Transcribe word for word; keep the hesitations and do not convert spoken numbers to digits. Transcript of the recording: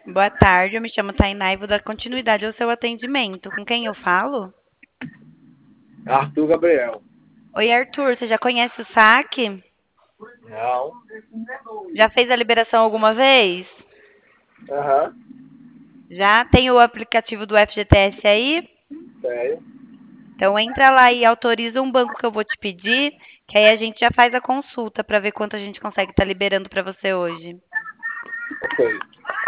Boa tarde, eu me chamo Tainá e vou dar continuidade ao seu atendimento. Com quem eu falo? Arthur Gabriel. Oi, Arthur, você já conhece o saque? Não. Já fez a liberação alguma vez? Aham. Já tem o aplicativo do F G T S aí? Sério. Então entra lá e autoriza um banco que eu vou te pedir, que aí a gente já faz a consulta para ver quanto a gente consegue estar liberando para você hoje. Ok.